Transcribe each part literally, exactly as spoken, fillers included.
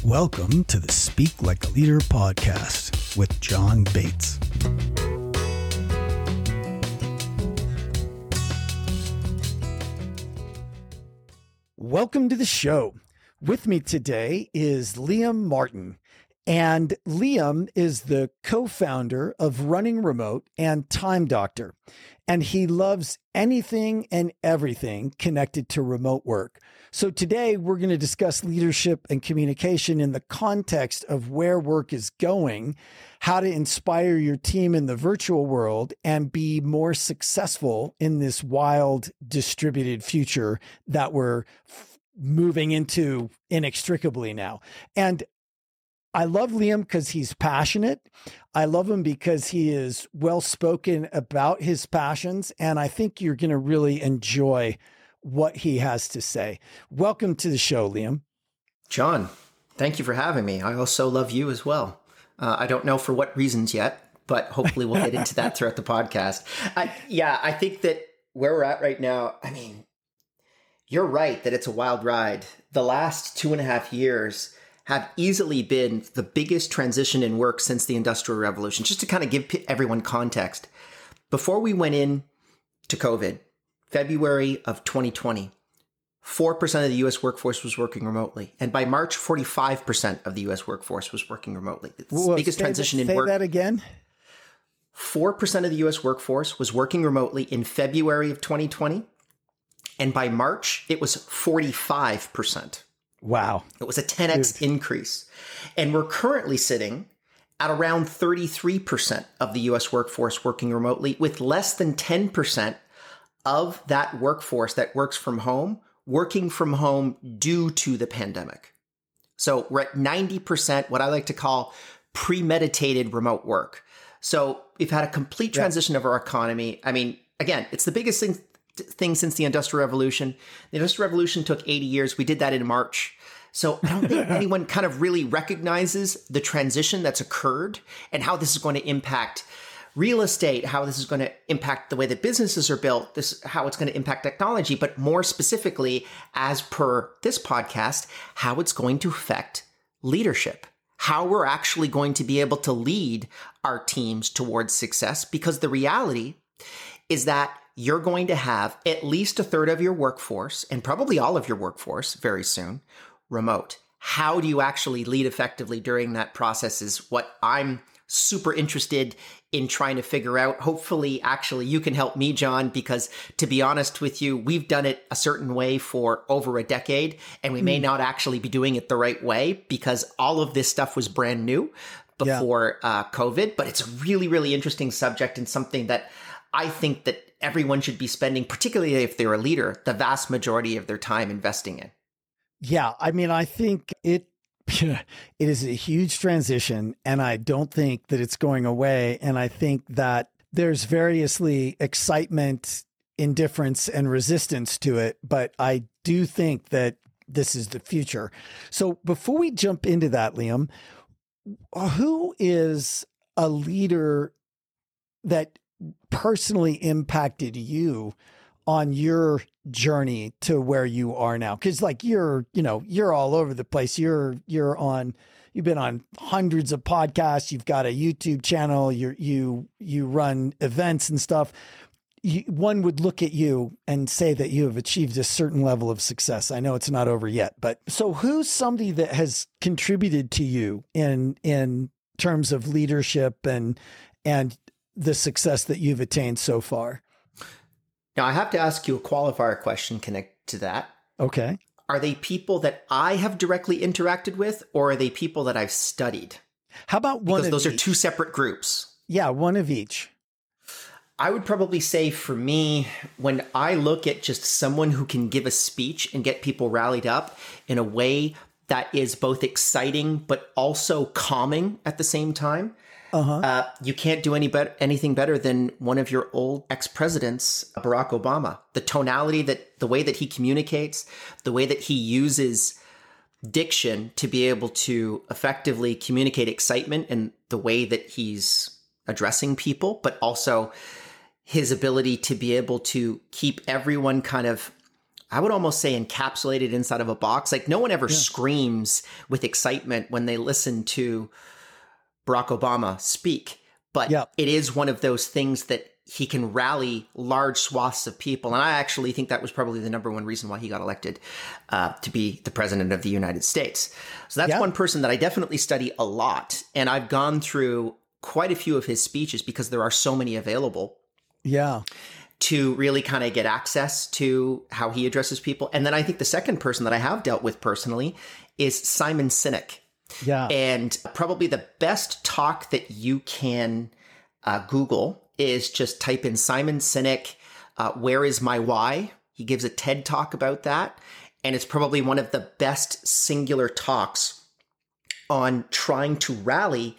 Welcome to the Speak Like a Leader podcast with John Bates. Welcome to the show. With me today is Liam Martin. And Liam is the co-founder of Running Remote and Time Doctor. And he loves anything and everything connected to remote work. So today we're going to discuss leadership and communication in the context of where work is going, how to inspire your team in the virtual world and be more successful in this wild distributed future that we're f- moving into inextricably now. And I love Liam because he's passionate. I love him because he is well-spoken about his passions. And I think you're going to really enjoy what he has to say. Welcome to the show, Liam. John, thank you for having me. I also love you as well. Uh, I don't know for what reasons yet, but hopefully we'll get into that throughout the podcast. I, yeah, I think that where we're at right now, I mean, you're right that it's a wild ride. The last two and a half years have easily been the biggest transition in work since the Industrial Revolution. Just to kind of give everyone context, before we went in to COVID, February of twenty twenty, four percent of the U S workforce was working remotely. And by March, forty-five percent of the U S workforce was working remotely. It's the biggest transition that, in say work. Say that again? four percent of the U S workforce was working remotely in February of twenty twenty. And by March, it was forty-five percent. Wow. It was a ten x Dude. increase. And we're currently sitting at around thirty-three percent of the U S workforce working remotely, with less than ten percent of that workforce that works from home, working from home due to the pandemic. So we're at ninety percent, what I like to call premeditated remote work. So we've had a complete transition yeah. of our economy. I mean, again, it's the biggest thing thing since the Industrial Revolution. The Industrial Revolution took eighty years. We did that in March. So I don't think anyone kind of really recognizes the transition that's occurred and how this is going to impact real estate, how this is going to impact the way that businesses are built, this, how it's going to impact technology, but more specifically, as per this podcast, how it's going to affect leadership, how we're actually going to be able to lead our teams towards success. Because the reality is that you're going to have at least a third of your workforce, and probably all of your workforce very soon, remote. How do you actually lead effectively during that process is what I'm super interested in trying to figure out. Hopefully, actually, you can help me, John, because to be honest with you, we've done it a certain way for over a decade, and we mm. may not actually be doing it the right way because all of this stuff was brand new before yeah. uh, COVID. But it's a really, really interesting subject and something that I think that everyone should be spending, particularly if they're a leader, the vast majority of their time investing in. Yeah. I mean, I think it, it is a huge transition, and I don't think that it's going away. And I think that there's variously excitement, indifference, and resistance to it. But I do think that this is the future. So before we jump into that, Liam, who is a leader that personally impacted you on your journey to where you are now? Cause like you're, you know, you're all over the place. You're, you're on, you've been on hundreds of podcasts. You've got a YouTube channel. You're, you, you run events and stuff. You, one would look at you and say that you have achieved a certain level of success. I know it's not over yet, but so who's somebody that has contributed to you in, in terms of leadership and, and the success that you've attained so far? Now, I have to ask you a qualifier question connected to that. Okay. Are they people that I have directly interacted with, or are they people that I've studied? How about one because of those each? are two separate groups. Yeah, one of each. I would probably say for me, when I look at just someone who can give a speech and get people rallied up in a way that is both exciting but also calming at the same time, Uh-huh. Uh, you can't do any better, anything better than one of your old ex-presidents, Barack Obama. The tonality that, the way that he communicates, the way that he uses diction to be able to effectively communicate excitement, and the way that he's addressing people, but also his ability to be able to keep everyone kind of I would almost say encapsulated inside of a box. Like no one ever yeah. screams with excitement when they listen to Barack Obama speak, but yeah. it is one of those things that he can rally large swaths of people. And I actually think that was probably the number one reason why he got elected uh, to be the president of the United States. So that's yeah. one person that I definitely study a lot. And I've gone through quite a few of his speeches because there are so many available. Yeah. To really kind of get access to how he addresses people. And then I think the second person that I have dealt with personally is Simon Sinek. Yeah. And probably the best talk that you can uh, Google is just type in Simon Sinek, uh, Where is My Why? He gives a TED talk about that. And it's probably one of the best singular talks on trying to rally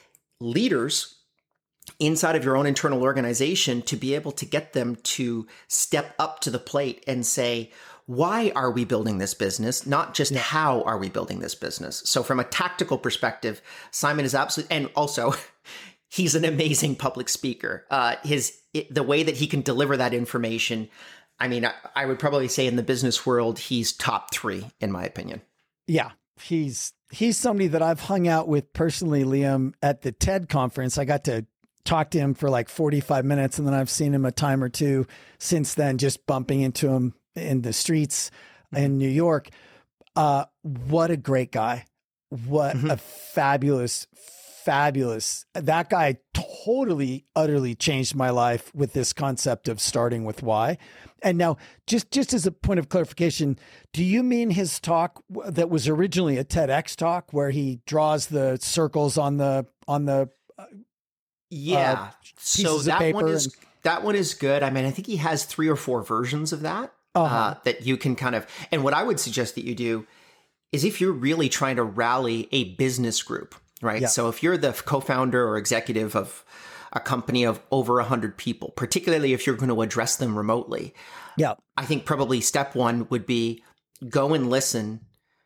leaders inside of your own internal organization to be able to get them to step up to the plate and say, why are we building this business? Not just yeah. how are we building this business? So from a tactical perspective, Simon is absolutely, and also he's an amazing public speaker. Uh, his, it, the way that he can deliver that information, I mean, I, I would probably say in the business world, he's top three, in my opinion. Yeah, he's, he's somebody that I've hung out with personally, Liam, at the TED conference. I got to talk to him for like forty-five minutes, and then I've seen him a time or two since then, just bumping into him in the streets in New York. Uh, what a great guy. What mm-hmm. a fabulous, fabulous. That guy totally, utterly changed my life with this concept of starting with why. And now, just, just as a point of clarification, do you mean his talk that was originally a TEDx talk where he draws the circles on the, on the, uh, Yeah. Uh, so that one is, and... that one is good. I mean, I think he has three or four versions of that, uh-huh. uh, that you can kind of, and what I would suggest that you do is if you're really trying to rally a business group, right? Yeah. So if you're the co-founder or executive of a company of over a hundred people, particularly if you're going to address them remotely. Yeah. I think probably step one would be go and listen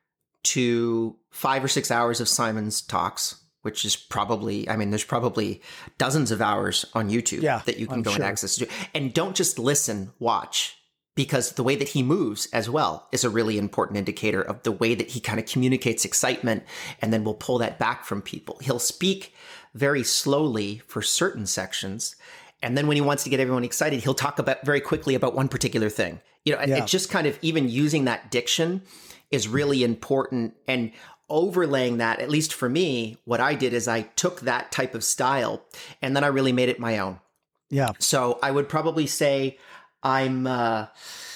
to five or six hours of Simon's talks, which is probably, I mean, there's probably dozens of hours on YouTube yeah, that you can I'm go sure. and access to. And don't just listen, watch, because the way that he moves as well is a really important indicator of the way that he kind of communicates excitement, and then will pull that back from people. He'll speak very slowly for certain sections. And then when he wants to get everyone excited, he'll talk about very quickly about one particular thing. You know, yeah. it just kind of even using that diction is really important. And overlaying that, at least for me, what I did is I took that type of style and then I really made it my own. Yeah. So I would probably say I'm, uh,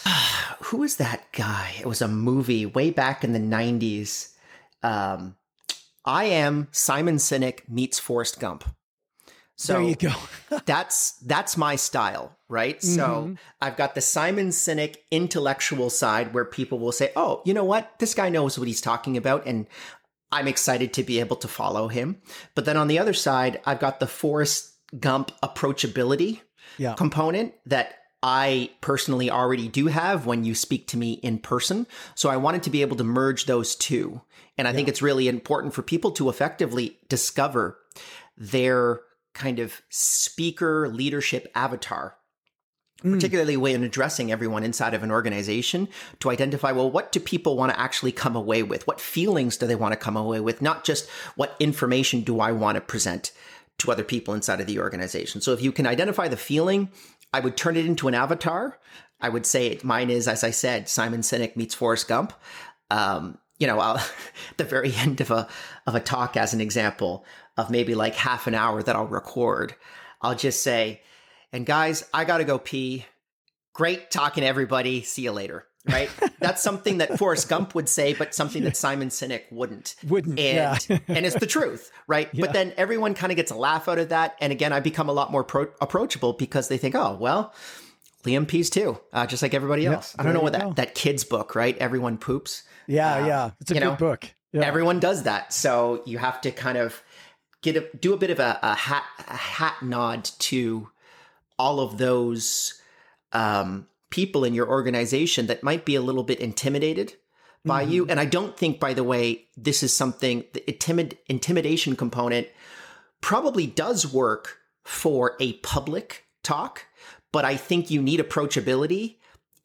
who is that guy? It was a movie way back in the nineties. Um, I am Simon Sinek meets Forrest Gump. So there you go. that's, that's my style, right? Mm-hmm. So I've got the Simon Sinek intellectual side where people will say, oh, you know what? This guy knows what he's talking about. And I'm excited to be able to follow him. But then on the other side, I've got the Forrest Gump approachability yeah. component that I personally already do have when you speak to me in person. So I wanted to be able to merge those two. And I yeah. think it's really important for people to effectively discover their kind of speaker leadership avatar, mm. particularly when addressing everyone inside of an organization, to identify, well, what do people want to actually come away with? What feelings do they want to come away with? Not just what information do I want to present to other people inside of the organization. So if you can identify the feeling, I would turn it into an avatar. I would say mine is, as I said, Simon Sinek meets Forrest Gump. Um, you know, I'll, at the very end of a, of a talk, as an example of maybe like half an hour that I'll record, I'll just say, and guys, I got to go pee. Great talking to everybody. See you later. Right. That's something that Forrest Gump would say, but something that Simon Sinek wouldn't. Wouldn't. And, yeah. and it's the truth. Right. Yeah. But then everyone kind of gets a laugh out of that. And again, I become a lot more pro- approachable because they think, oh, well, Liam pees too, uh, just like everybody else. Yep, I don't know what that, that kid's book, right? Everyone poops. Yeah. Uh, yeah. It's a good know, book. Yeah. Everyone does that. So you have to kind of get a, do a bit of a, a hat, a hat nod to all of those, um, people in your organization that might be a little bit intimidated by mm-hmm. you. And I don't think, by the way, this is something, the intimid- intimidation component probably does work for a public talk, but I think you need approachability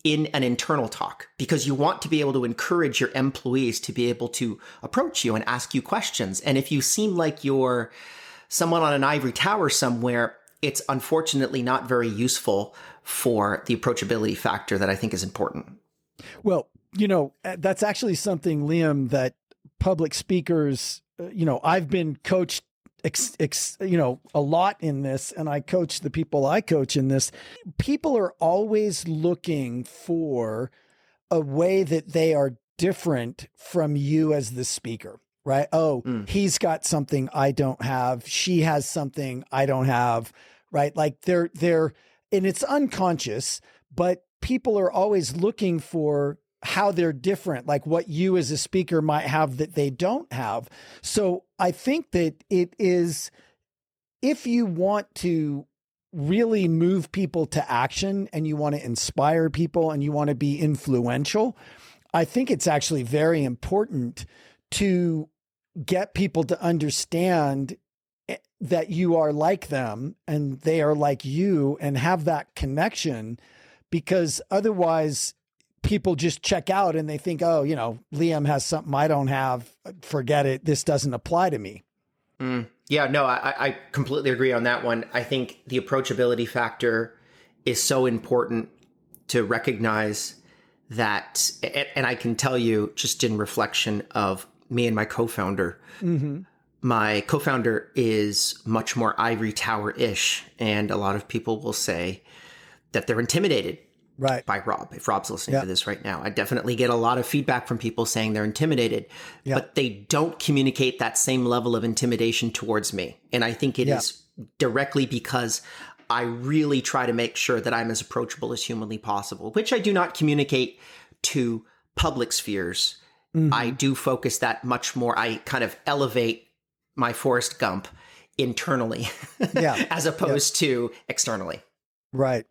in an internal talk, because you want to be able to encourage your employees to be able to approach you and ask you questions. And if you seem like you're someone on an ivory tower somewhere, it's unfortunately not very useful for the approachability factor that I think is important. Well, you know, that's actually something, Liam, that public speakers, you know, I've been coached, ex, ex, you know, a lot in this, and I coach the people I coach in this. People are always looking for a way that they are different from you as the speaker, right? Oh, mm. he's got something I don't have. She has something I don't have, right? Like they're, they're, and it's unconscious, but people are always looking for how they're different, like what you as a speaker might have that they don't have. So I think that it is, if you want to really move people to action and you want to inspire people and you want to be influential, I think it's actually very important to get people to understand that you are like them and they are like you, and have that connection, because otherwise people just check out and they think, oh, you know, Liam has something I don't have. Forget it. This doesn't apply to me. Mm. Yeah, no, I, I completely agree on that one. I think the approachability factor is so important to recognize that. And, and I can tell you, just in reflection of me and my co-founder, mm-hmm. my co-founder is much more ivory tower-ish. And a lot of people will say that they're intimidated right. by Rob. If Rob's listening yeah. to this right now, I definitely get a lot of feedback from people saying they're intimidated, yeah. but they don't communicate that same level of intimidation towards me. And I think it yeah. is directly because I really try to make sure that I'm as approachable as humanly possible, which I do not communicate to public spheres. Mm-hmm. I do focus that much more. I kind of elevate my Forrest Gump internally yeah. as opposed yeah. to externally. Right.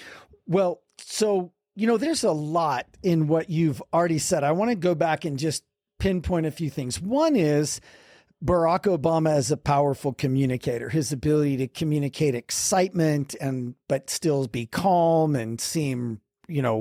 Well, so, you know, there's a lot in what you've already said. I want to go back and just pinpoint a few things. One is Barack Obama as a powerful communicator, his ability to communicate excitement and, but still be calm and seem, you know,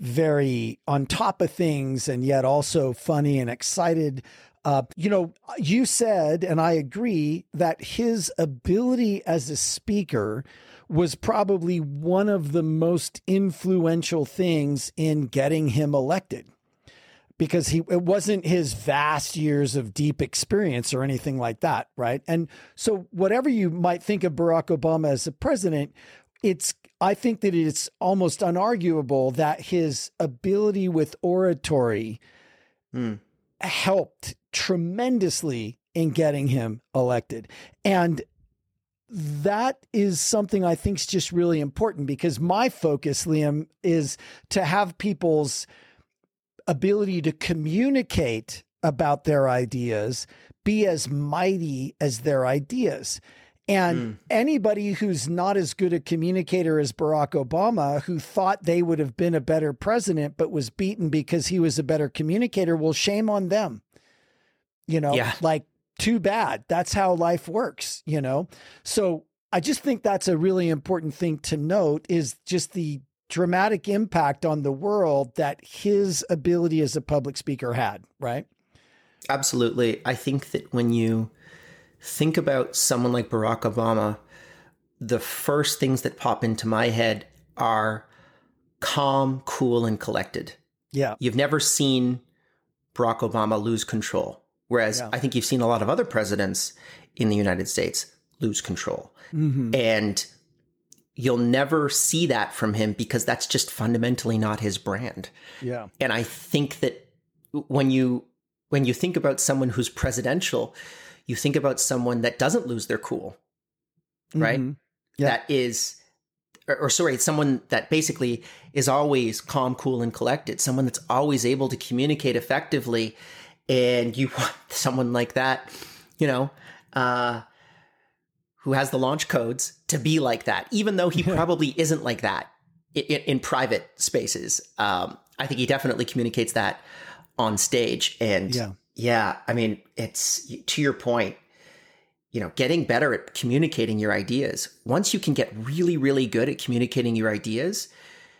very on top of things, and yet also funny and excited. Uh, you know, you said, and I agree, that his ability as a speaker was probably one of the most influential things in getting him elected, because he, it wasn't his vast years of deep experience or anything like that. Right. And so whatever you might think of Barack Obama as a president, it's, I think that it's almost unarguable that his ability with oratory mm. helped tremendously in getting him elected. And that is something I think is just really important, because my focus, Liam, is to have people's ability to communicate about their ideas be as mighty as their ideas. And mm. anybody who's not as good a communicator as Barack Obama, who thought they would have been a better president, but was beaten because he was a better communicator, well, shame on them. You know, yeah. like, too bad. That's how life works, you know? So I just think that's a really important thing to note, is just the dramatic impact on the world that his ability as a public speaker had, right? Absolutely. I think that when you think about someone like Barack Obama, the first things that pop into my head are calm, cool, and collected. Yeah. You've never seen Barack Obama lose control. Whereas yeah. I think you've seen a lot of other presidents in the United States lose control. Mm-hmm. And you'll never see that from him, because that's just fundamentally not his brand. Yeah. And I think that when you when you think about someone who's presidential, you think about someone that doesn't lose their cool, right? Mm-hmm. Yeah. That is, or, or sorry, someone that basically is always calm, cool, and collected, someone that's always able to communicate effectively. And you want someone like that, you know, uh, who has the launch codes to be like that, even though he probably isn't like that in, in private spaces. Um, I think he definitely communicates that on stage. And yeah. yeah, I mean, it's, to your point, you know, getting better at communicating your ideas. Once you can get really, really good at communicating your ideas,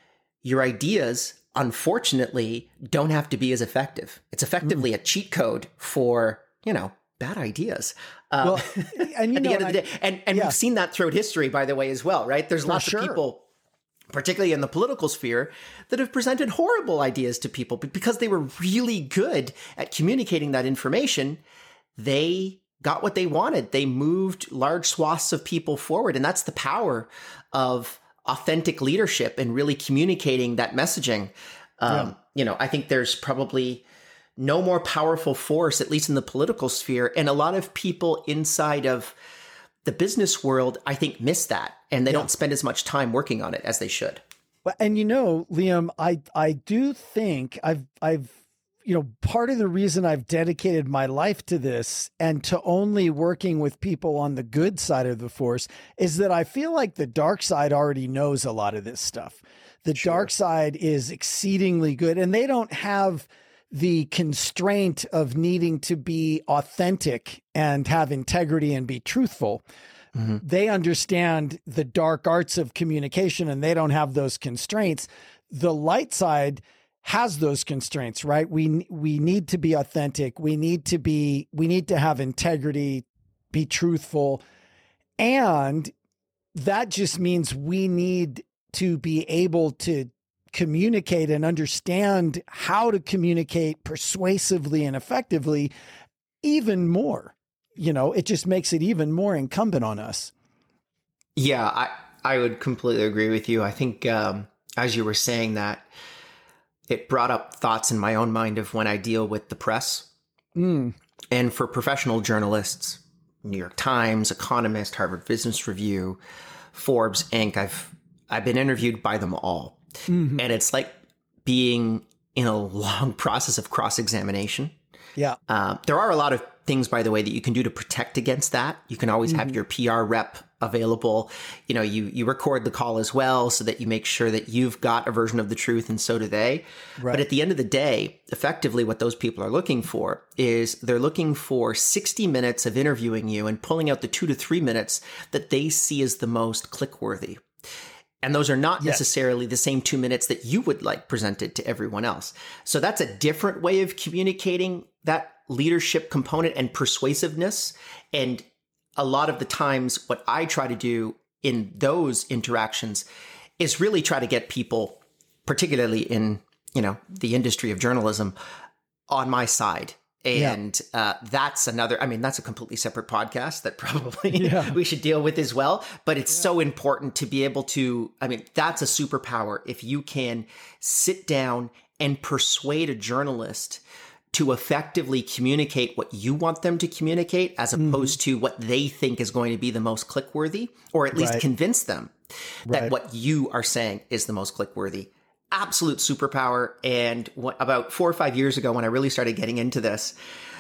your ideas, unfortunately, don't have to be as effective. It's effectively mm. a cheat code for, you know, bad ideas. Um, well, and you at know, the end of the day, and, and yeah. we've seen that throughout history, by the way, as well, right? There's for lots sure. of people, particularly in the political sphere, that have presented horrible ideas to people, but because they were really good at communicating that information, they got what they wanted. They moved large swaths of people forward. And that's the power of authentic leadership and really communicating that messaging. Um, yeah. You know, I think there's probably no more powerful force, at least in the political sphere. And a lot of people inside of the business world, I think, miss that. And they yeah. don't spend as much time working on it as they should. Well, and you know, Liam, I, I do think I've, I've, you know, part of the reason I've dedicated my life to this and to only working with people on the good side of the force is that I feel like the dark side already knows a lot of this stuff. The sure. dark side is exceedingly good, and they don't have the constraint of needing to be authentic and have integrity and be truthful. Mm-hmm. They understand the dark arts of communication, and they don't have those constraints. The light side has those constraints, right? We we need to be authentic. We need to be we need to have integrity, be truthful. And that just means we need to be able to communicate and understand how to communicate persuasively and effectively even more. You know, it just makes it even more incumbent on us. Yeah, I, I would completely agree with you. I think um, as you were saying that, it brought up thoughts in my own mind of when I deal with the press. Mm. And for professional journalists, New York Times, Economist, Harvard Business Review, Forbes, Incorporated, I've I've been interviewed by them all. Mm-hmm. And it's like being in a long process of cross-examination. Yeah. Uh, there are a lot of things, by the way, that you can do to protect against that. You can always mm-hmm. have your P R rep available. You know, you you record the call as well so that you make sure that you've got a version of the truth, and so do they. Right. But at the end of the day, effectively what those people are looking for is they're looking for sixty minutes of interviewing you and pulling out the two to three minutes that they see as the most click-worthy. And those are not yes. necessarily the same two minutes that you would like presented to everyone else. So that's a different way of communicating that leadership component and persuasiveness. And a lot of the times what I try to do in those interactions is really try to get people, particularly in, you know, the industry of journalism, on my side. And yeah. uh, that's another, I mean, that's a completely separate podcast that probably yeah. we should deal with as well. But it's yeah. so important to be able to, I mean, that's a superpower. If you can sit down and persuade a journalist to effectively communicate what you want them to communicate, as opposed mm-hmm. to what they think is going to be the most click-worthy, or at least right. convince them that right. what you are saying is the most click-worthy. Absolute superpower. And what, about four or five years ago, when I really started getting into this,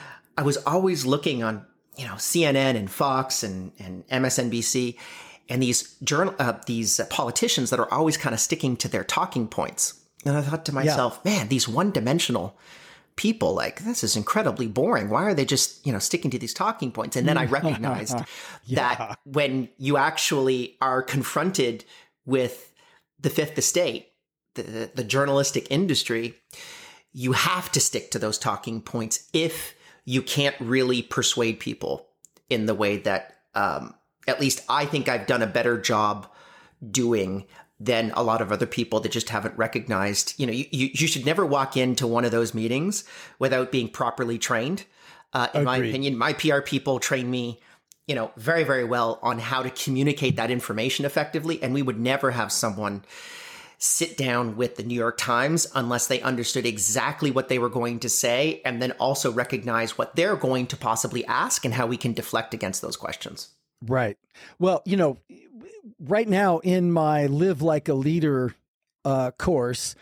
I was always looking on, you know, C N N and Fox and, and M S N B C, and these journal, uh, these politicians that are always kind of sticking to their talking points. And I thought to myself, yeah. man, these one-dimensional people, like, this is incredibly boring. Why are they just, you know, sticking to these talking points? And then I recognized yeah. that when you actually are confronted with the fifth estate, The, the journalistic industry, you have to stick to those talking points if you can't really persuade people in the way that um, at least I think I've done a better job doing than a lot of other people that just haven't recognized. You know, you, you, you should never walk into one of those meetings without being properly trained. Uh, in Agreed. My opinion, my P R people train me, you know, very, very well on how to communicate that information effectively. And we would never have someone sit down with the New York Times unless they understood exactly what they were going to say, and then also recognize what they're going to possibly ask and how we can deflect against those questions. Right. Well, you know, right now in my Live Like a Leader uh, course,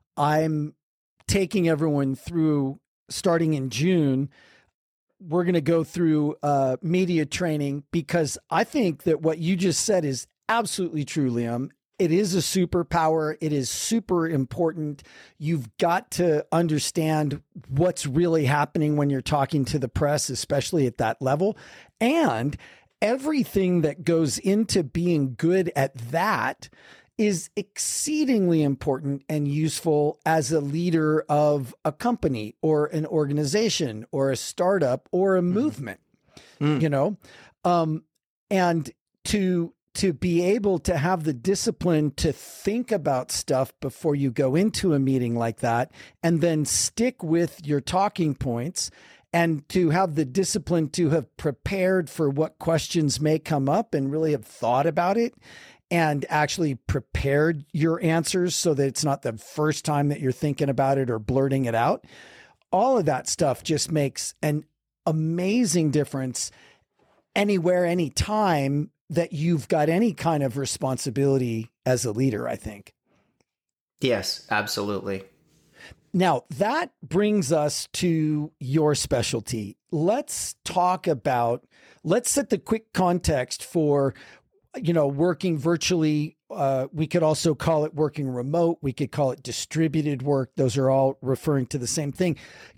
I'm taking everyone through, starting in June, we're going to go through uh, media training, because I think that what you just said is absolutely true, Liam. It is a superpower. It is super important. You've got to understand what's really happening when you're talking to the press, especially at that level. And everything that goes into being good at that is exceedingly important and useful as a leader of a company or an organization or a startup or a movement, mm. you know, um, and to to be able to have the discipline to think about stuff before you go into a meeting like that, and then stick with your talking points, and to have the discipline to have prepared for what questions may come up and really have thought about it and actually prepared your answers so that it's not the first time that you're thinking about it or blurting it out. All of that stuff just makes an amazing difference anywhere, anytime that you've got any kind of responsibility as a leader, I think. Yes, absolutely. Now, that brings us to your specialty. Let's talk about, let's set the quick context for, you know, working virtually. Uh, we could also call it working remote. We could call it distributed work. Those are all referring to the same thing.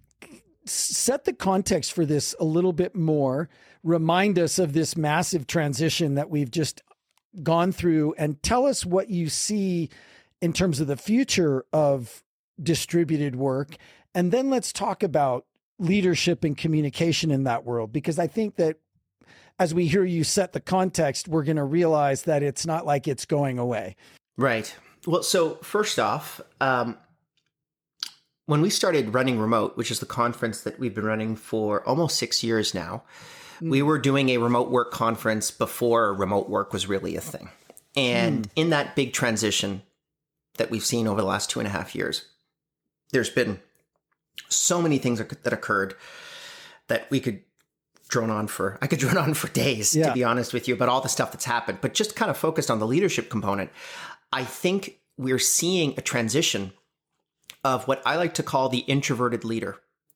Set the context for this a little bit more. Remind us of this massive transition that we've just gone through, and tell us what you see in terms of the future of distributed work. And then let's talk about leadership and communication in that world, because I think that as we hear you set the context, we're going to realize that it's not like it's going away. Right. Well, so first off, um, when we started Running Remote, which is the conference that we've been running for almost six years now, mm. we were doing a remote work conference before remote work was really a thing. And mm. in that big transition that we've seen over the last two and a half years, there's been so many things that occurred that we could drone on for, I could drone on for days, yeah. to be honest with you, about all the stuff that's happened, but just kind of focused on the leadership component. I think we're seeing a transition of what I like to call the introverted leader.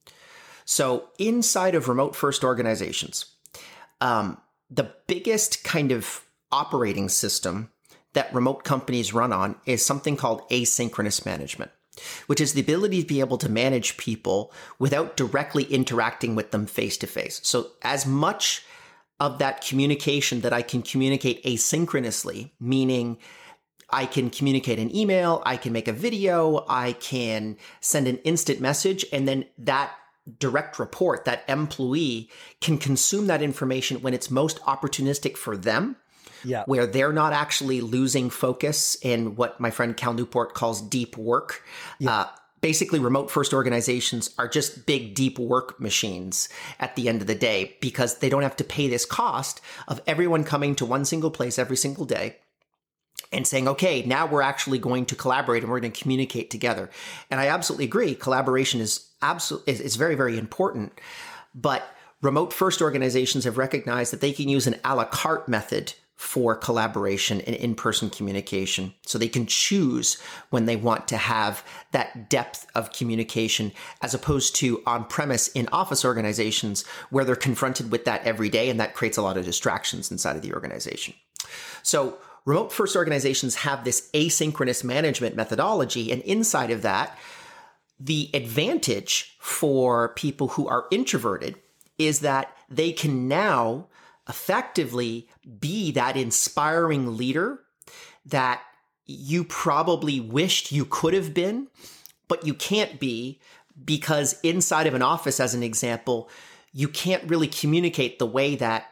So inside of remote first organizations, um, the biggest kind of operating system that remote companies run on is something called asynchronous management, which is the ability to be able to manage people without directly interacting with them face to face. So as much of that communication that I can communicate asynchronously, meaning I can communicate an email, I can make a video, I can send an instant message, and then that direct report, that employee can consume that information when it's most opportunistic for them, yeah. where they're not actually losing focus in what my friend Cal Newport calls deep work. Yeah. Uh, basically, remote first organizations are just big, deep work machines at the end of the day, because they don't have to pay this cost of everyone coming to one single place every single day and saying, okay, now we're actually going to collaborate and we're going to communicate together. And I absolutely agree. Collaboration is absolutely is, is very, very important. But remote first organizations have recognized that they can use an a la carte method for collaboration and in-person communication. So they can choose when they want to have that depth of communication, as opposed to on-premise in office organizations where they're confronted with that every day, and that creates a lot of distractions inside of the organization. So remote first organizations have this asynchronous management methodology, and inside of that, the advantage for people who are introverted is that they can now effectively be that inspiring leader that you probably wished you could have been, but you can't be, because inside of an office, as an example, you can't really communicate the way that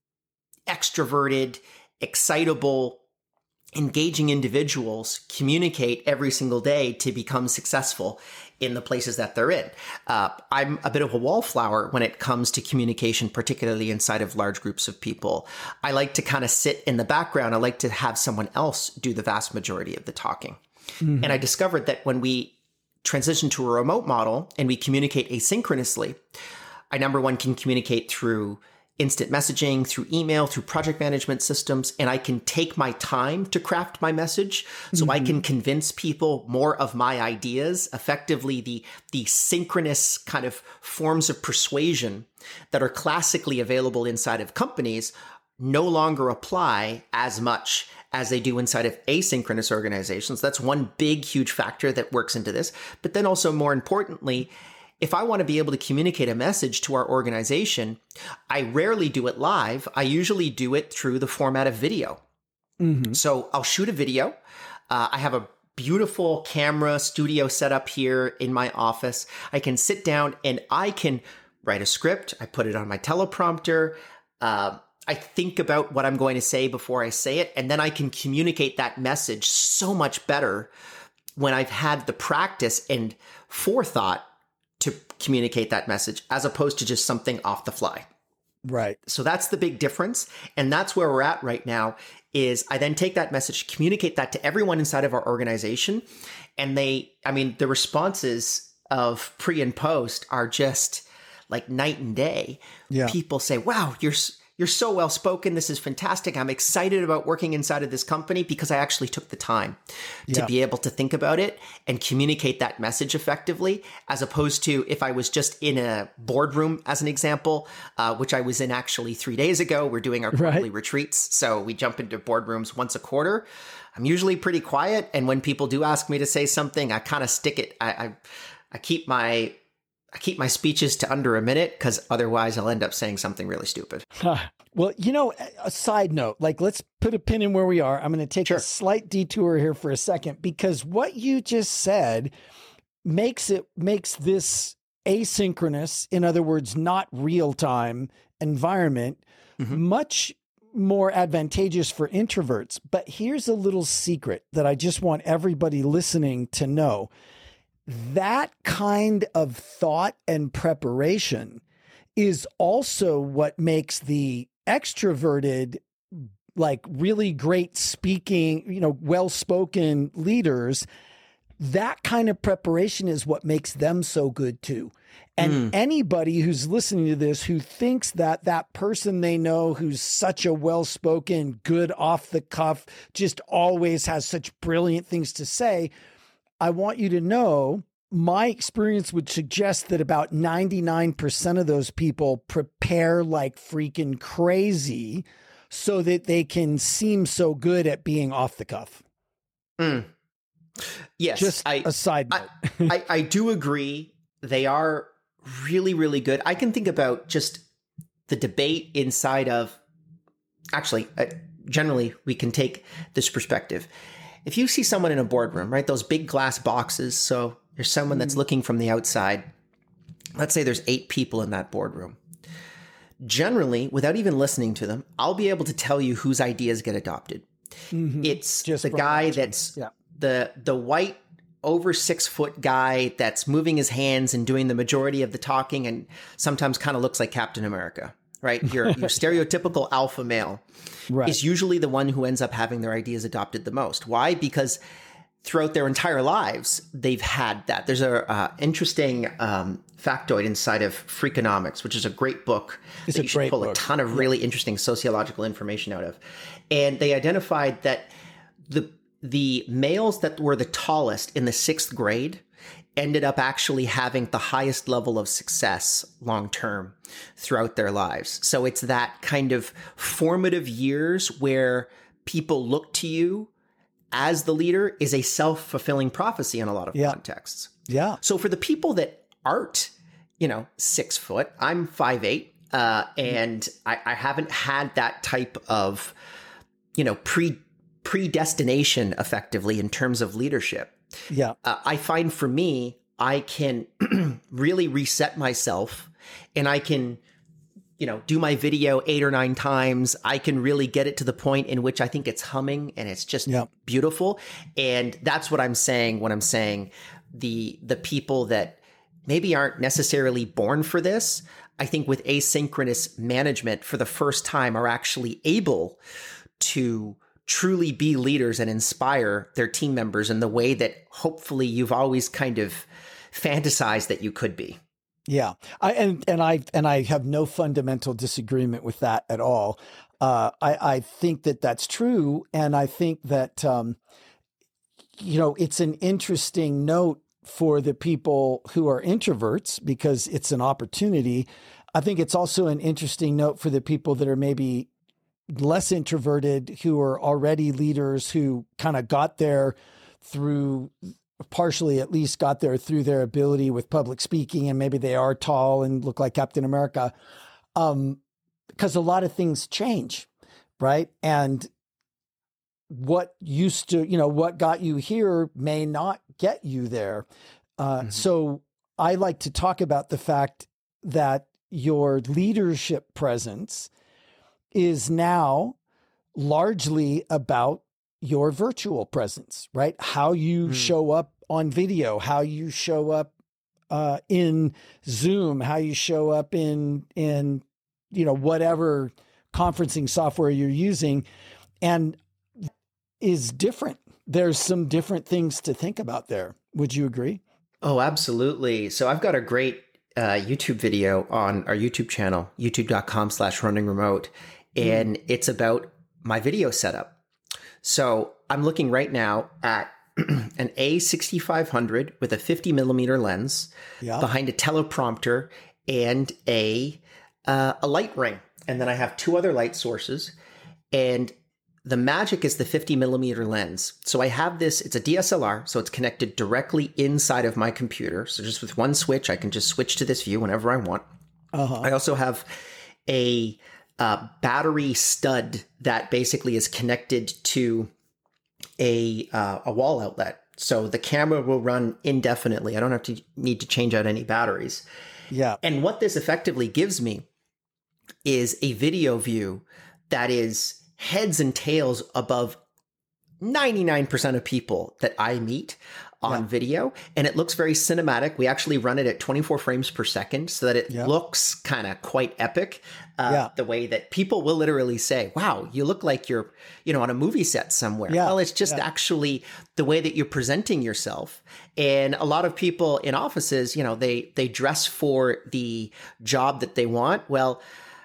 extroverted, excitable, engaging individuals communicate every single day to become successful in the places that they're in. Uh, I'm a bit of a wallflower when it comes to communication, particularly inside of large groups of people. I like to kind of sit in the background. I like to have someone else do the vast majority of the talking. Mm-hmm. And I discovered that when we transition to a remote model and we communicate asynchronously, I, number one, can communicate through instant messaging, through email, through project management systems, and I can take my time to craft my message. So mm-hmm. I can convince people more of my ideas. Effectively, the, the synchronous kind of forms of persuasion that are classically available inside of companies no longer apply as much as they do inside of asynchronous organizations. That's one big, huge factor that works into this. But then also, more importantly, if I want to be able to communicate a message to our organization, I rarely do it live. I usually do it through the format of video. Mm-hmm. So I'll shoot a video. Uh, I have a beautiful camera studio set up here in my office. I can sit down and I can write a script. I put it on my teleprompter. Uh, I think about what I'm going to say before I say it, and then I can communicate that message so much better when I've had the practice and forethought to communicate that message as opposed to just something off the fly. Right. So that's the big difference. And that's where we're at right now is I then take that message, communicate that to everyone inside of our organization. And they, I mean, the responses of pre and post are just like night and day. Yeah. People say, wow, you're You're so well spoken. This is fantastic. I'm excited about working inside of this company because I actually took the time to Yeah. be able to think about it and communicate that message effectively, as opposed to if I was just in a boardroom, as an example, uh, which I was in actually three days ago. We're doing our quarterly Right. retreats. So we jump into boardrooms once a quarter. I'm usually pretty quiet. And when people do ask me to say something, I kind of stick it. I, I, I keep my I keep my speeches to under a minute because otherwise I'll end up saying something really stupid. Well, you know, a side note, like let's put a pin in where we are. I'm going to take Sure. a slight detour here for a second because what you just said makes it makes this asynchronous, in other words, not real time environment, Mhm. much more advantageous for introverts. But here's a little secret that I just want everybody listening to know. That kind of thought and preparation is also what makes the extroverted, like really great speaking, you know, well-spoken leaders. That kind of preparation is what makes them so good too. And Mm. anybody who's listening to this who thinks that that person they know who's such a well-spoken, good off the cuff, just always has such brilliant things to say, I want you to know my experience would suggest that about ninety-nine percent of those people prepare like freaking crazy so that they can seem so good at being off the cuff. Mm. Yes, Just I, a side I, note. I, I do agree. They are really, really good. I can think about just the debate inside of, actually, uh, generally, we can take this perspective. If you see someone in a boardroom, right, those big glass boxes, so there's someone that's looking from the outside. Let's say there's eight people in that boardroom. Generally, without even listening to them, I'll be able to tell you whose ideas get adopted. Mhm. It's Just the from guy watching. that's Yeah. the the white over six foot guy that's moving his hands and doing the majority of the talking and sometimes kind of looks like Captain America, right? Your your stereotypical alpha male Right. is usually the one who ends up having their ideas adopted the most. Why? Because throughout their entire lives, they've had that. There's a uh, interesting um, factoid inside of Freakonomics, which is a great book It's that a you should great pull book. a ton of really interesting sociological information out of. And they identified that the the males that were the tallest in the sixth grade ended up actually having the highest level of success long term throughout their lives. So it's that kind of formative years where people look to you as the leader is a self-fulfilling prophecy in a lot of Yeah. contexts. Yeah. So for the people that aren't, you know, six foot, I'm five eight, uh, and I, I haven't had that type of, you know, pre predestination effectively in terms of leadership. Yeah. Uh, I find for me, I can really reset myself, and I can, you know, do my video eight or nine times. I can really get it to the point in which I think it's humming and it's just Yep. beautiful. And that's what I'm saying when I'm saying the the people that maybe aren't necessarily born for this, I think with asynchronous management for the first time are actually able to truly be leaders and inspire their team members in the way that hopefully you've always kind of fantasized that you could be. Yeah, I and and I and I have no fundamental disagreement with that at all. Uh, I I think that that's true, and I think that um, you know it's an interesting note for the people who are introverts because it's an opportunity. I think it's also an interesting note for the people that are maybe less introverted, who are already leaders, who kind of got there through. Partially at least got there through their ability with public speaking, and maybe they are tall and look like Captain America. Um, because a lot of things change, right? And what used to, you know, what got you here may not get you there. Uh, mm-hmm. So I like to talk about the fact that your leadership presence is now largely about your virtual presence, right? How you mm. show up on video, how you show up uh, in Zoom, how you show up in, in, you know, whatever conferencing software you're using, and is different. There's some different things to think about there. Would you agree? Oh, absolutely. So I've got a great uh, YouTube video on our YouTube channel, youtube.com slash running remote. And mm. it's about my video setup. So I'm looking right now at an A sixty-five hundred with a fifty millimeter lens yeah. behind a teleprompter and a, uh, a light ring. And then I have two other light sources, and the magic is the fifty millimeter lens. So I have this, it's a D S L R, so it's connected directly inside of my computer. So just with one switch, I can just switch to this view whenever I want. Uh-huh. I also have a uh, battery stud that basically is connected to a uh, a wall outlet. So the camera will run indefinitely. I don't have to need to change out any batteries. Yeah. And what this effectively gives me is a video view that is heads and tails above ninety-nine percent of people that I meet on yeah. video. And it looks very cinematic. We actually run it at twenty-four frames per second so that it yeah. looks kind of quite epic. Uh, yeah. The way that people will literally say, wow, you look like you're, you know, on a movie set somewhere. Yeah. Well, it's just yeah. actually the way that you're presenting yourself. And a lot of people in offices, you know, they, they dress for the job that they want. Well,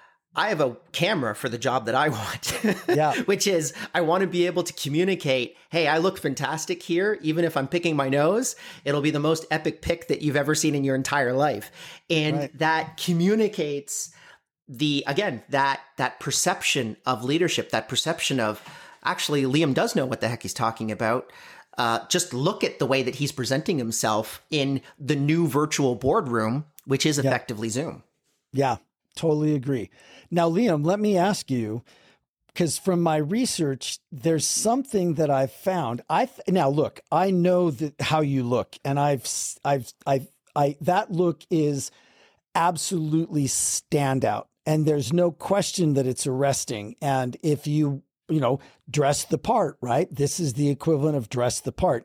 I have a camera for the job that I want, yeah. which is I want to be able to communicate, hey, I look fantastic here. Even if I'm picking my nose, it'll be the most epic pic that you've ever seen in your entire life. And right. that communicates the, again, that, that perception of leadership, that perception of actually Liam does know what the heck he's talking about. Uh, just look at the way that he's presenting himself in the new virtual boardroom, which is effectively yeah. Zoom. Yeah. Totally agree. Now, Liam, let me ask you, because from my research, there's something that I've found. I now look, I know that how you look, and I've, I've, I've, I that look is absolutely standout, and there's no question that it's arresting. And if you, you know, dress the part, right? This is the equivalent of dress the part.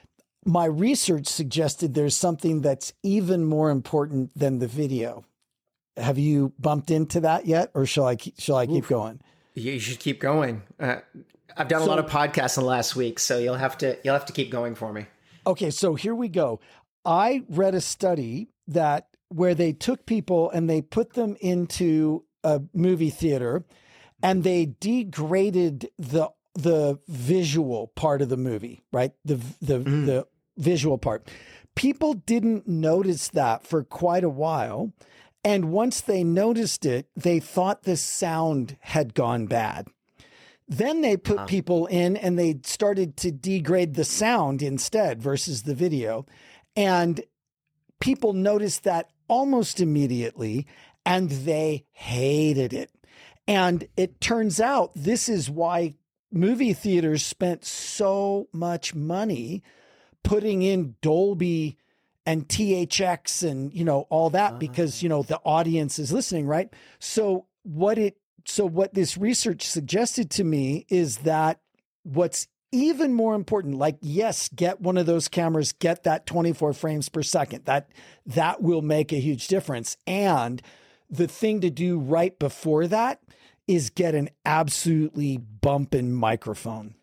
My research suggested there's something that's even more important than the video. Have you bumped into that yet, or shall I keep, shall I keep Oof. going? You should keep going. Uh, I've done so, a lot of podcasts in the last week, so you'll have to you'll have to keep going for me. Okay, so here we go. I read a study that where they took people and they put them into a movie theater, and they degraded the the visual part of the movie, right? The the mm. the visual part. People didn't notice that for quite a while. And once they noticed it, they thought the sound had gone bad. Then they put wow. people in and they started to degrade the sound instead versus the video. And people noticed that almost immediately, and they hated it. And it turns out this is why movie theaters spent so much money putting in Dolby and T H X and, you know, all that, because, you know, the audience is listening, right? So what it, so what this research suggested to me is that what's even more important, like, yes, get one of those cameras, get that twenty-four frames per second. That, that will make a huge difference. And the thing to do right before that is get an absolutely bumping microphone.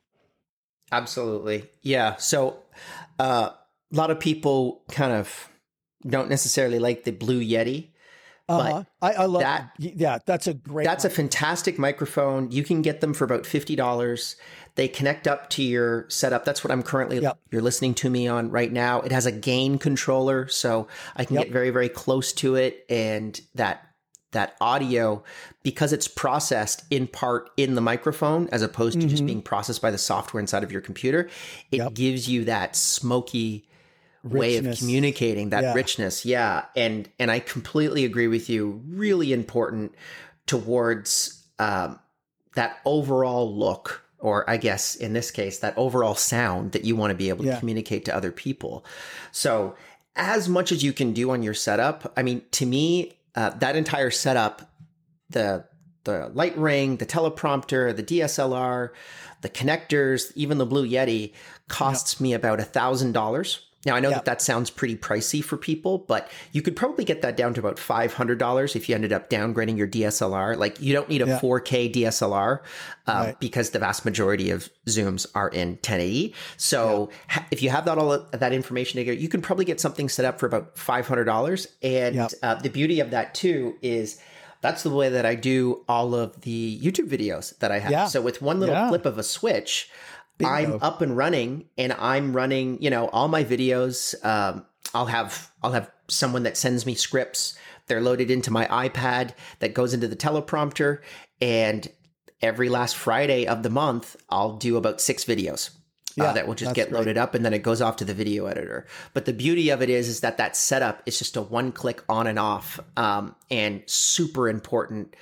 Absolutely. Yeah. So, uh, a lot of people kind of don't necessarily like the Blue Yeti. Uh-huh. I, I love that. Yeah, that's a great. That's mic. a fantastic microphone. You can get them for about fifty dollars. They connect up to your setup. That's what I'm currently, yep. you're listening to me on right now. It has a gain controller, so I can yep. get very, very close to it. And that that audio, because it's processed in part in the microphone, as opposed to mm-hmm. just being processed by the software inside of your computer, it yep. gives you that smoky way richness. Of communicating, that yeah. richness. Yeah. And, and I completely agree with you. Really important towards um, that overall look or I guess in this case, that overall sound that you want to be able to yeah. communicate to other people. So as much as you can do on your setup, I mean, to me, uh, that entire setup, the the light ring, the teleprompter, the D S L R, the connectors, even the Blue Yeti costs yeah. me about a thousand dollars. Now, I know yeah. that that sounds pretty pricey for people, but you could probably get that down to about five hundred dollars if you ended up downgrading your D S L R. Like, you don't need a yeah. four K D S L R uh, right. because the vast majority of Zooms are in ten eighty. So yeah. if you have that all that information together, you can probably get something set up for about five hundred dollars. And yeah. uh, the beauty of that, too, is that's the way that I do all of the YouTube videos that I have. Yeah. So with one little yeah. flip of a switch, Bingo. I'm up and running, and I'm running, you know, all my videos. Um, I'll have, I'll have someone that sends me scripts. They're loaded into my iPad that goes into the teleprompter. And every last Friday of the month, I'll do about six videos yeah, uh, that will just get great. loaded up, and then it goes off to the video editor. But the beauty of it is, is that that setup is just a one click on and off, um, and super important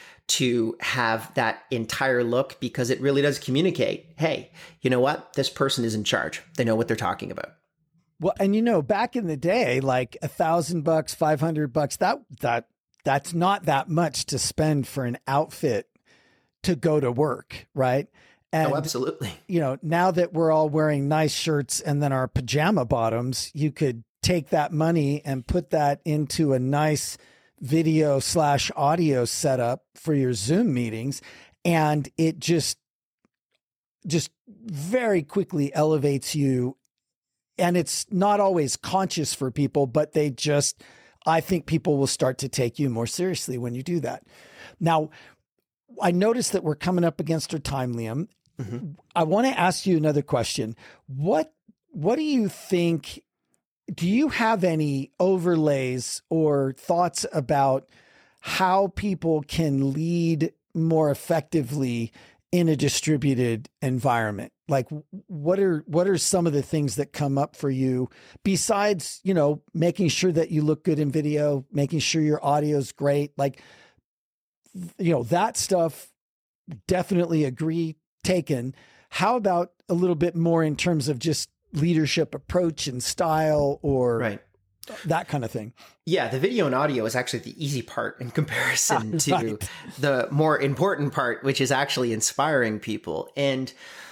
to have that entire look, because it really does communicate, hey, you know what? This person is in charge. They know what they're talking about. Well, and you know, back in the day, like a thousand bucks, five hundred bucks, that, that, that's not that much to spend for an outfit to go to work. Right. And, oh, absolutely. You know, now that we're all wearing nice shirts and then our pajama bottoms, you could take that money and put that into a nice video slash audio setup for your Zoom meetings. And it just, just very quickly elevates you. And it's not always conscious for people, but they just, I think people will start to take you more seriously when you do that. Now, I noticed that we're coming up against our time, Liam. Mm-hmm. I want to ask you another question. What, what do you think? Do you have any overlays or thoughts about how people can lead more effectively in a distributed environment? Like, what are, what are some of the things that come up for you besides, you know, making sure that you look good in video, making sure your audio is great? Like, you know, that stuff, definitely agree, taken. How about a little bit more in terms of just leadership approach and style, or right. that kind of thing? Yeah, the video and audio is actually the easy part in comparison to right. the more important part, which is actually inspiring people. And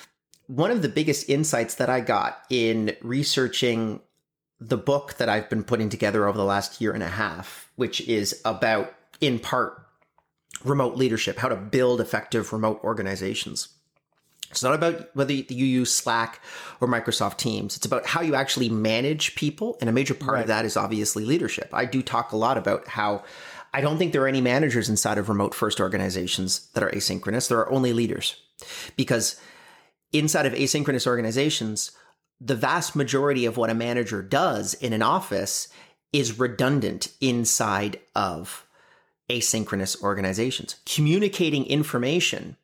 one of the biggest insights that I got in researching the book that I've been putting together over the last year and a half, which is about, in part, remote leadership, how to build effective remote organizations. It's not about whether you use Slack or Microsoft Teams. It's about how you actually manage people. And a major part right. of that is obviously leadership. I do talk a lot about how I don't think there are any managers inside of remote first organizations that are asynchronous. There are only leaders, because inside of asynchronous organizations, the vast majority of what a manager does in an office is redundant inside of asynchronous organizations. Communicating information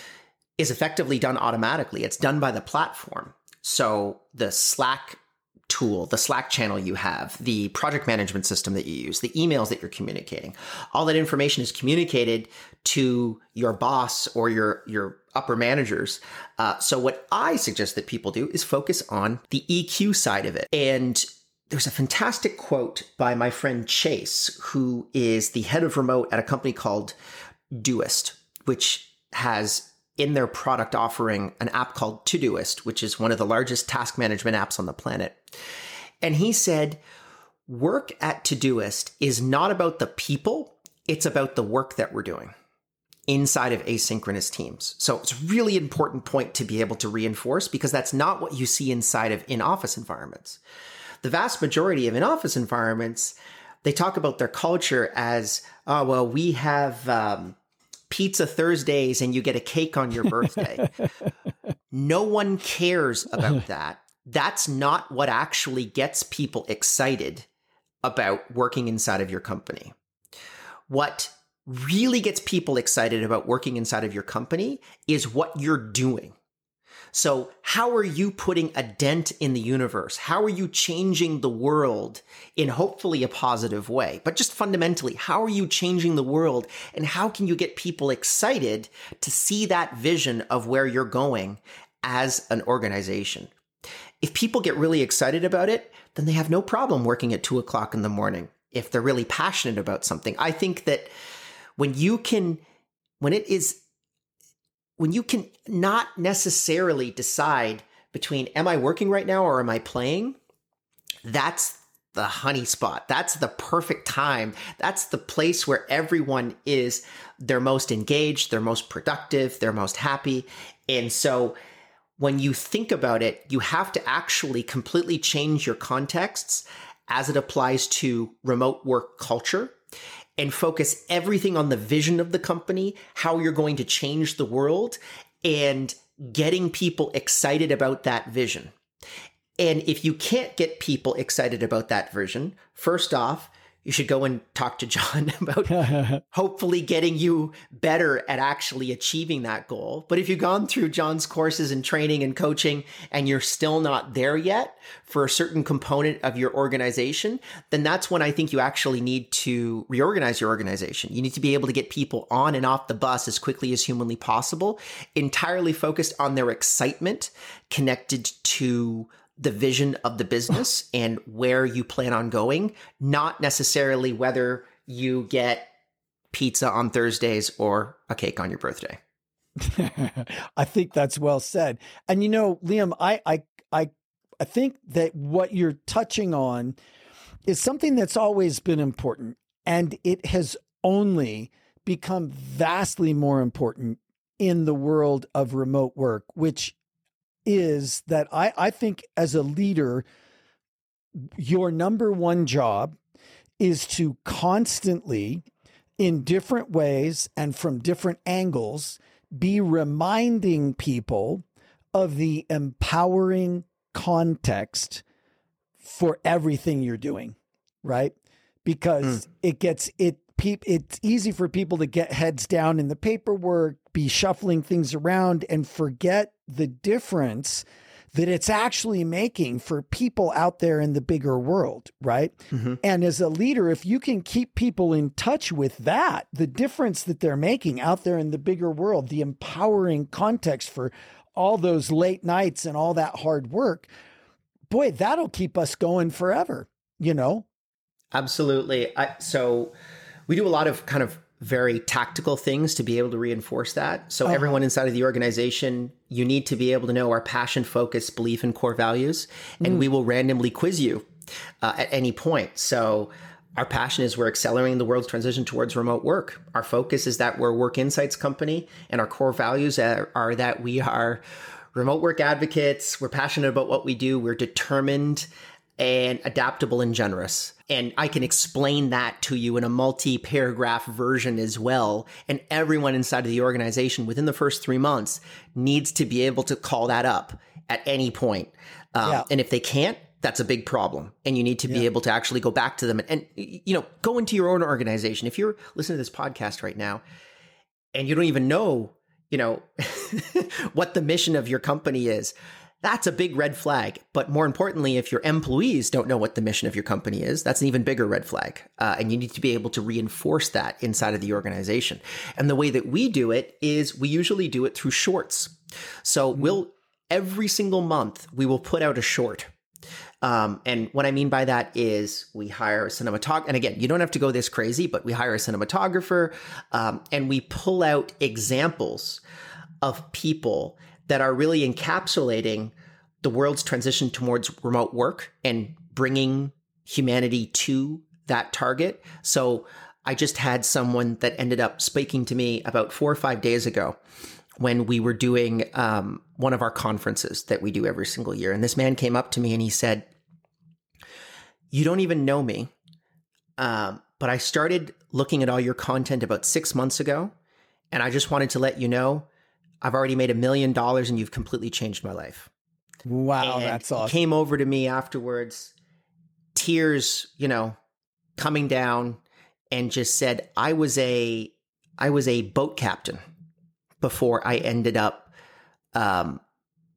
is effectively done automatically. It's done by the platform. So the Slack tool, the Slack channel you have, the project management system that you use, the emails that you're communicating, all that information is communicated to your boss or your, your upper managers. Uh, so what I suggest that people do is focus on the E Q side of it. And there's a fantastic quote by my friend Chase, who is the head of remote at a company called Doist, which has in their product offering an app called Todoist, which is one of the largest task management apps on the planet. And he said, work at Todoist is not about the people, it's about the work that we're doing inside of asynchronous teams. So it's a really important point to be able to reinforce, because that's not what you see inside of in-office environments. The vast majority of in-office environments, they talk about their culture as, oh, well, we have um, pizza Thursdays and you get a cake on your birthday. No one cares about that. That's not what actually gets people excited about working inside of your company. What really gets people excited about working inside of your company is what you're doing. So how are you putting a dent in the universe? How are you changing the world in hopefully a positive way? But just fundamentally, how are you changing the world? And how can you get people excited to see that vision of where you're going as an organization? If people get really excited about it, then they have no problem working at two o'clock in the morning. If they're really passionate about something, I think that when you can, when it is, when you can not necessarily decide between, am I working right now or am I playing? That's the honey spot. That's the perfect time. That's the place where everyone is their most engaged, they're most productive, they're most happy. And so when you think about it, you have to actually completely change your contexts as it applies to remote work culture and focus everything on the vision of the company, how you're going to change the world, and getting people excited about that vision. And if you can't get people excited about that vision, first off, you should go and talk to John about hopefully getting you better at actually achieving that goal. But if you've gone through John's courses and training and coaching and you're still not there yet for a certain component of your organization, then that's when I think you actually need to reorganize your organization. You need to be able to get people on and off the bus as quickly as humanly possible, entirely focused on their excitement connected to the vision of the business and where you plan on going, not necessarily whether you get pizza on Thursdays or a cake on your birthday. I think that's well said. And you know, Liam, I, I, I, I think that what you're touching on is something that's always been important, and it has only become vastly more important in the world of remote work, which is that I, I think as a leader, your number one job is to constantly, in different ways and from different angles, be reminding people of the empowering context for everything you're doing, right? Because mm. it gets, it, it's easy for people to get heads down in the paperwork, be shuffling things around, and forget the difference that it's actually making for people out there in the bigger world, right? Mm-hmm. And as a leader, if you can keep people in touch with that, the difference that they're making out there in the bigger world, the empowering context for all those late nights and all that hard work, boy, that'll keep us going forever, you know? Absolutely. I, so we do a lot of kind of very tactical things to be able to reinforce that. So uh-huh. everyone inside of the organization, you need to be able to know our passion, focus, belief, and core values. And mm. we will randomly quiz you uh, at any point. So our passion is we're accelerating the world's transition towards remote work. Our focus is that we're a work insights company, and our core values are, are that we are remote work advocates. We're passionate about what we do. We're determined and adaptable and generous. And I can explain that to you in a multi-paragraph version as well. And everyone inside of the organization within the first three months needs to be able to call that up at any point. Um, yeah. And if they can't, that's a big problem. And you need to be yeah. able to actually go back to them and, and, you know, go into your own organization. If you're listening to this podcast right now and you don't even know, you know, what the mission of your company is, that's a big red flag. But more importantly, if your employees don't know what the mission of your company is, that's an even bigger red flag. Uh, and you need to be able to reinforce that inside of the organization. And the way that we do it is we usually do it through shorts. So mm-hmm. we'll, every single month, we will put out a short. Um, and what I mean by that is we hire a cinematographer. And again, you don't have to go this crazy, but we hire a cinematographer um, and we pull out examples of people that are really encapsulating the world's transition towards remote work and bringing humanity to that target. So I just had someone that ended up speaking to me about four or five days ago when we were doing um, one of our conferences that we do every single year. And this man came up to me and he said, "You don't even know me, um, but I started looking at all your content about six months ago. And I just wanted to let you know, I've already made a million dollars and you've completely changed my life." Wow, and that's awesome. He came over to me afterwards, tears, you know, coming down, and just said, I was a, I was a boat captain before I ended up um,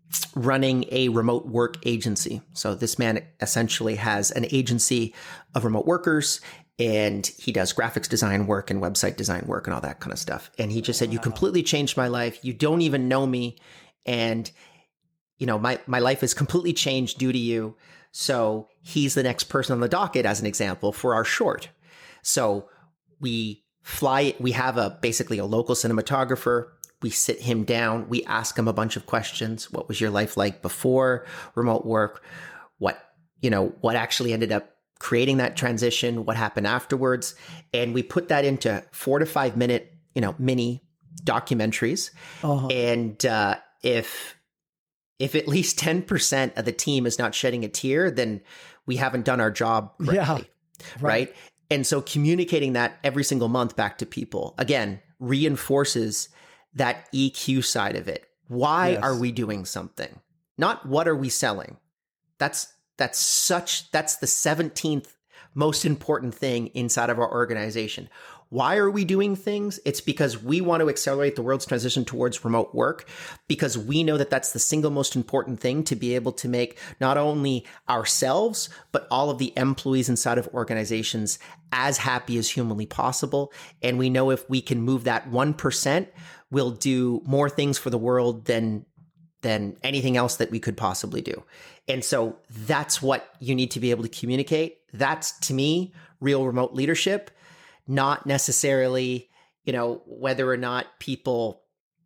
running a remote work agency. So this man essentially has an agency of remote workers, and he does graphics design work and website design work and all that kind of stuff. And he just said, you completely changed my life. You don't even know me. And, you know, my, my life is completely changed due to you. So he's the next person on the docket as an example for our short. So we fly, we have a basically a local cinematographer. We sit him down. We ask him a bunch of questions. What was your life like before remote work? What, you know, what actually ended up creating that transition? What happened afterwards? And we put that into four to five minute, you know, mini documentaries. Uh-huh. And uh, if if at least ten percent of the team is not shedding a tear, then we haven't done our job correctly, yeah, right. right? And so communicating that every single month back to people, again, reinforces that E Q side of it. Why yes. are we doing something? Not what are we selling? That's that's such that's the seventeenth most important thing inside of our organization. Why are we doing things? It's because we want to accelerate the world's transition towards remote work, because we know that that's the single most important thing to be able to make not only ourselves, but all of the employees inside of organizations as happy as humanly possible. And we know if we can move that one percent, we'll do more things for the world than than anything else that we could possibly do. And so that's what you need to be able to communicate. That's, to me, real remote leadership, not necessarily, you know, whether or not people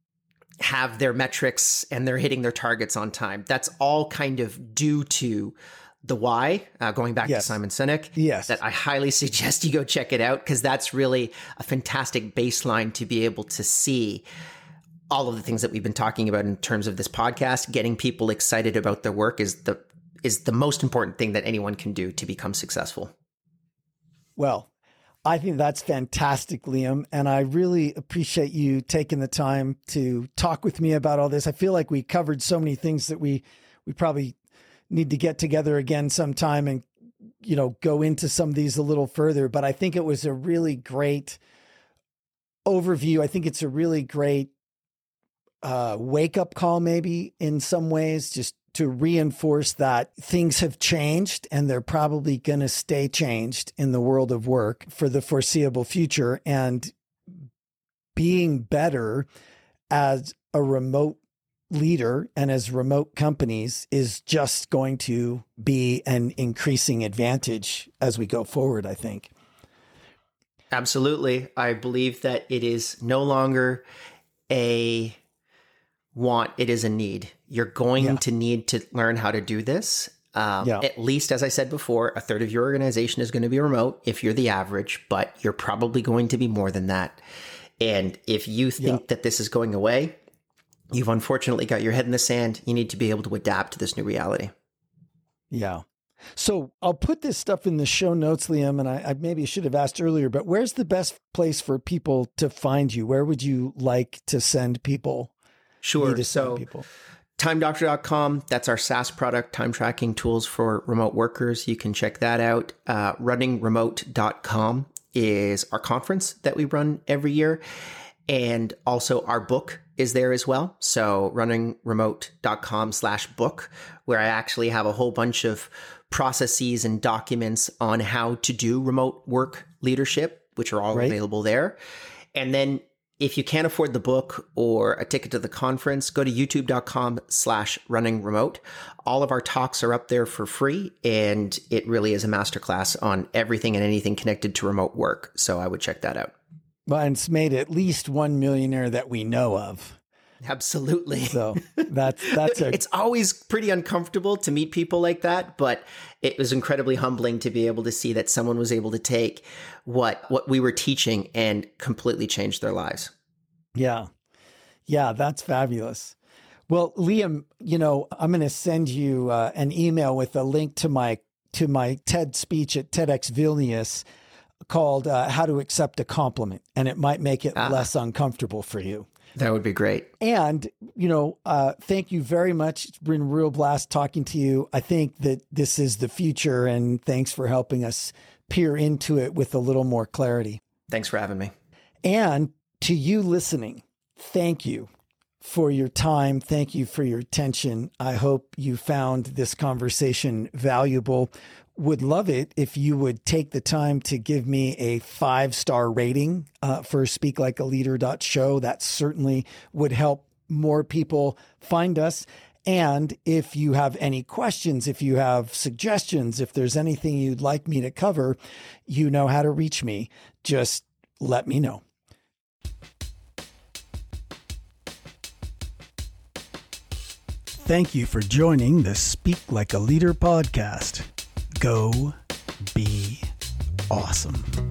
have their metrics and they're hitting their targets on time. That's all kind of due to the why, uh, going back yes. to Simon Sinek. Yes. That I highly suggest you go check it out, because that's really a fantastic baseline to be able to see all of the things that we've been talking about in terms of this podcast. Getting people excited about their work is the is the most important thing that anyone can do to become successful. Well, I think that's fantastic, Liam. And I really appreciate you taking the time to talk with me about all this. I feel like we covered so many things that we we probably need to get together again sometime and, you know, go into some of these a little further. But I think it was a really great overview. I think it's a really great uh, wake up call, maybe in some ways, just to reinforce that things have changed and they're probably going to stay changed in the world of work for the foreseeable future. And being better as a remote leader and as remote companies is just going to be an increasing advantage as we go forward, I think. Absolutely. I believe that it is no longer a want, it is a need. You're going yeah. to need to learn how to do this. Um, yeah. At least, as I said before, a third of your organization is going to be remote if you're the average, but you're probably going to be more than that. And if you think yeah. that this is going away, you've unfortunately got your head in the sand. You need to be able to adapt to this new reality. Yeah. So I'll put this stuff in the show notes, Liam, and I, I maybe should have asked earlier, but where's the best place for people to find you? Where would you like to send people? Sure. To so people? time doctor dot com, that's our SaaS product, time tracking tools for remote workers. You can check that out. Uh, running remote dot com is our conference that we run every year. And also our book is there as well. So running remote dot com slash book, where I actually have a whole bunch of processes and documents on how to do remote work leadership, which are all right. available there. And then if you can't afford the book or a ticket to the conference, go to youtube dot com slash running remote. All of our talks are up there for free, and it really is a masterclass on everything and anything connected to remote work. So I would check that out. Well, and it's made at least one millionaire that we know of. Absolutely. So that's, that's a... It's always pretty uncomfortable to meet people like that, but it was incredibly humbling to be able to see that someone was able to take what, what we were teaching and completely change their lives. Yeah. Yeah. That's fabulous. Well, Liam, you know, I'm going to send you uh, an email with a link to my, to my TED speech at TEDx Vilnius called uh, How to Accept a Compliment. And it might make it ah. less uncomfortable for you. That would be great. And, you know, uh, thank you very much. It's been a real blast talking to you. I think that this is the future, and thanks for helping us peer into it with a little more clarity. Thanks for having me. And to you listening, thank you for your time. Thank you for your attention. I hope you found this conversation valuable. Would love it if you would take the time to give me a five-star rating uh, for speak like a leader dot show. That certainly would help more people find us. And if you have any questions, if you have suggestions, if there's anything you'd like me to cover, you know how to reach me. Just let me know. Thank you for joining the Speak Like a Leader podcast. Go be awesome.